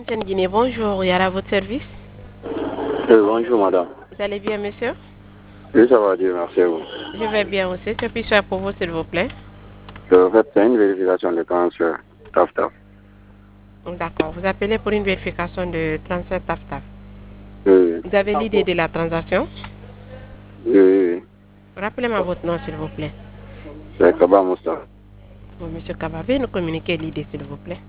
MTN Guinée, bonjour, Yara, à votre service. Bonjour madame. Vous allez bien, monsieur? Oui, ça va, Dieu merci à vous. Je vais bien aussi. Que puis-je faire pour vous, s'il vous plaît? En fait, c'est une vérification de transfert. Taf, taf. D'accord. Vous appelez pour une vérification de transfert TAF-TAF. Oui, Vous avez l'idée de la transaction? oui. Rappelez-moi votre nom, s'il vous plaît. C'est Kaba Moussa. Bon, monsieur Kaba, veuillez nous communiquer l'idée, s'il vous plaît.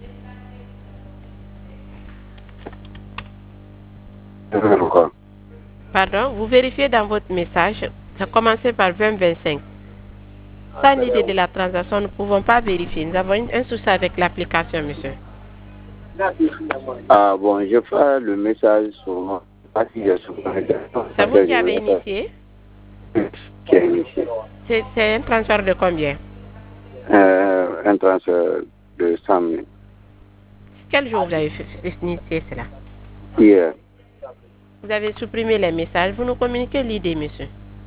Encore. Pardon, vous vérifiez dans votre message, ça commence par 2025. Sans l'idée de la transaction, nous ne pouvons pas vérifier. Nous avons un souci avec l'application, monsieur. Ah bon, je fais le message sur moi. Pas si je suis connecté. C'est vous qui avez initié? Qui a initié. C'est un transfert de combien? Un transfert de 100 000. Quel jour vous avez initié cela? Hier. Vous avez supprimé les messages. Vous nous communiquez l'idée, monsieur.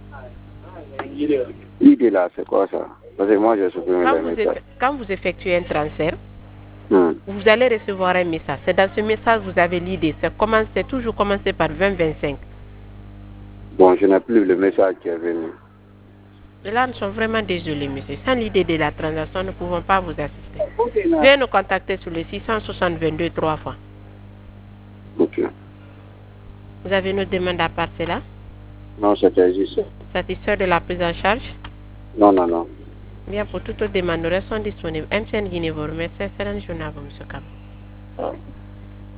L'idée là, c'est quoi ça? Parce que moi, j'ai supprimé les messages. Quand vous effectuez un transfert, vous allez recevoir un message. C'est dans ce message que vous avez l'idée. C'est toujours commencé par 2025. Bon, je n'ai plus le message qui est venu. Et là, nous sommes vraiment désolés, monsieur. Sans l'idée de la transaction, nous ne pouvons pas vous assister. Veuillez nous contacter sur le 662 3 fois. Ok. Vous avez une autre demande à part cela? Non, c'était juste ça. Satisfait de la prise en charge? Non, non, non. Bien, pour toute autre demande, nous restons disponibles. MTN Guinée vous remercie. Excellente journée à vous, monsieur Kaba.